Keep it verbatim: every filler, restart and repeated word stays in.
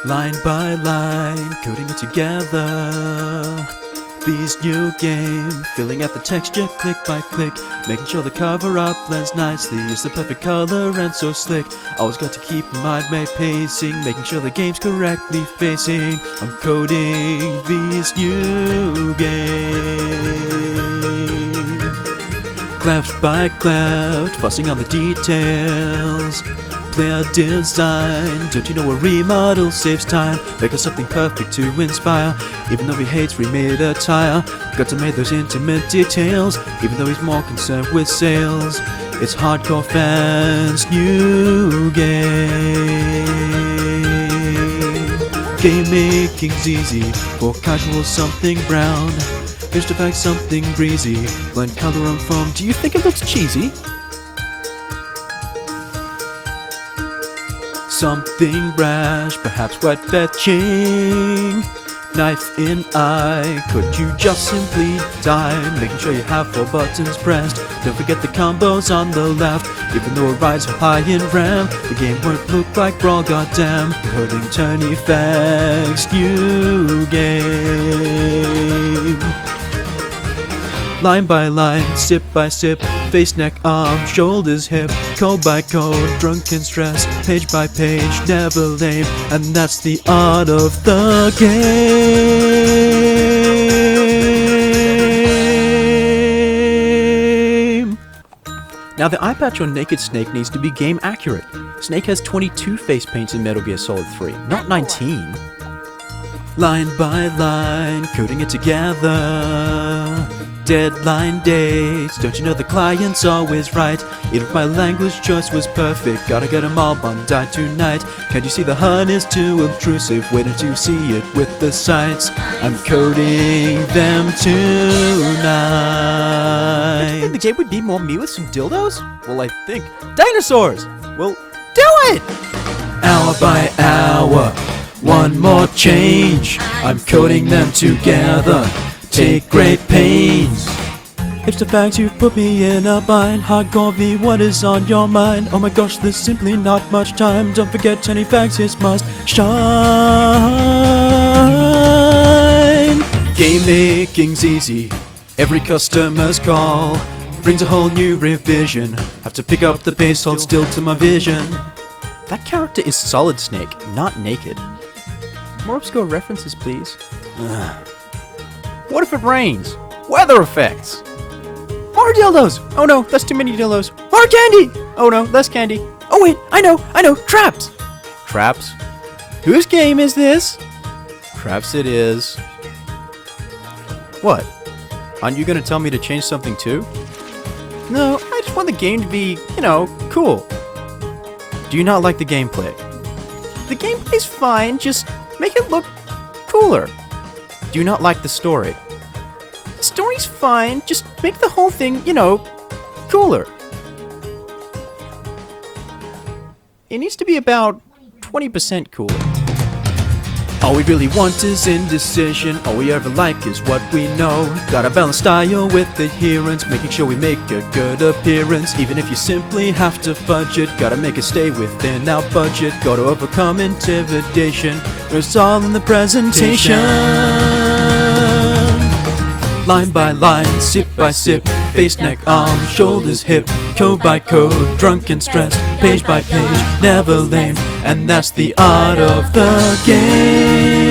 Line by line, coding it together. V's new game, filling out the texture click by click, making sure the cover up blends nicely, is the perfect color and so slick. Always got to keep in mind my pacing, making sure the game's correctly facing. I'm coding V's new game. Cleft by cleft, fussing on the details. Player design, don't you know a remodel saves time? Make us something perfect to inspire. Even though he hates remade attire, got to make those intimate details. Even though he's more concerned with sales, it's hardcore fans' new game. Game making's easy, for casual something brown. Here's to fact something breezy, blend color and foam. Do you think it looks cheesy? Something brash, perhaps wet fetching. Knife in eye, could you just simply die? Making sure you have four buttons pressed. Don't forget the combos on the left. Even though it rides high in RAM, the game won't look like Brawl, goddamn. Coding turn effects, new game. Line by line, sip by sip, face, neck, arm, shoulders, hip, code by code, drunken stress, page by page, never lame, and that's the art of the game. Now the eye patch on Naked Snake needs to be game accurate. Snake has twenty-two face paints in Metal Gear Solid three, not nineteen. Line by line, coding it together. Deadline dates, don't you know the client's always right? Even if my language choice was perfect, gotta get them all Bondi tonight. Can't you see the H U D is too obtrusive, waiting to see it with the sights? I'm coding them tonight. Do you think the game would need more me with some dildos? Well, I think dinosaurs! Well, do it! Hour by hour, one more change. I'm coding them together. Take great pains. It's the fact you've put me in a bind. Hardcore V, what is on your mind? Oh my gosh, there's simply not much time. Don't forget ten facts, it must shine. Game making's easy, every customer's call brings a whole new revision. Have to pick up the pace, hold still to my vision. That character is Solid Snake, not Naked. More obscure references, please. What if it rains? Weather effects! More dildos! Oh no, that's too many dildos. More candy! Oh no, less candy. Oh wait, I know, I know, traps! Traps? Whose game is this? Traps it is. What? Aren't you gonna tell me to change something too? No, I just want the game to be, you know, cool. Do you not like the gameplay? The gameplay's fine, just make it look cooler. Do you not like the story? The story's fine, just make the whole thing, you know, cooler. It needs to be about twenty percent cooler. All we really want is indecision. All we ever like is what we know. Gotta balance style with adherence, making sure we make a good appearance. Even if you simply have to fudge it, gotta make it stay within our budget. Gotta overcome intimidation, it's all in the presentation. Line by line, sip by sip, face, neck, arm, shoulders, hip, code by code, drunken stress, page by page, never lame, and that's the art of the game.